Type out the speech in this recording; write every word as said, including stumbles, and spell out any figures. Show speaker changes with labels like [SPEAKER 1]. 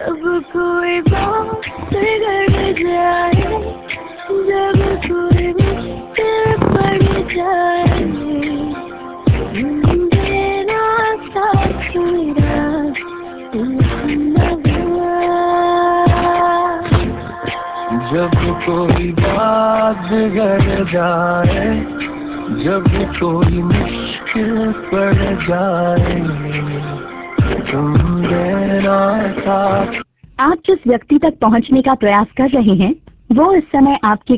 [SPEAKER 1] जब कोई बात बिगड़ जाए, जब कोई मुश्किल पड़ जाए, मेरा साथ मेरा
[SPEAKER 2] जब कोई बात बिगड़ जाए, जब कोई मुश्किल पड़ जाए, तुम मेरा साथ।
[SPEAKER 3] आप जिस व्यक्ति तक पहुंचने का प्रयास कर रहे हैं वो इस समय आपके